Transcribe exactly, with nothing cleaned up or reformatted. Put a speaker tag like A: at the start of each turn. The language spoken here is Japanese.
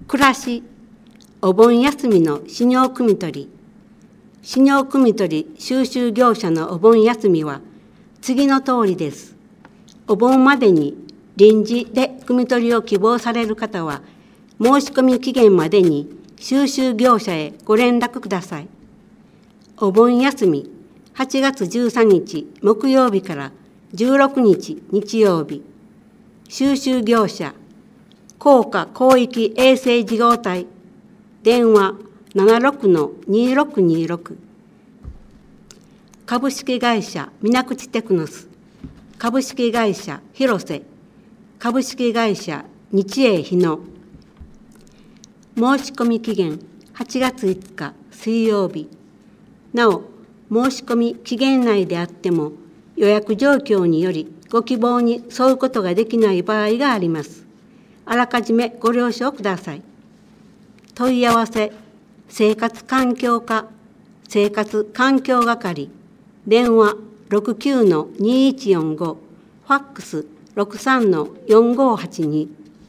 A: 暮らし、お盆休みの飼料汲み取り、飼料汲み取り収集業者のお盆休みは次の通りです。お盆までに臨時で汲み取りを希望される方は、申し込み期限までに収集業者へご連絡ください。お盆休み、はちがつじゅうさんにち木曜日からじゅうろくにち日曜日、収集業者、効果広域衛生事業体、電話 ななろくのにろくにろく、株式会社みなくちテクノス、株式会社広瀬、株式会社日英日野。申し込み期限はちがついつか水曜日。なお、申し込み期限内であっても予約状況によりご希望に沿うことができない場合があります。あらかじめご了承ください。問い合わせ、生活環境課、生活環境係、電話 ろくきゅうのにいちよんご、ファックス ろくさんのよんごはちに。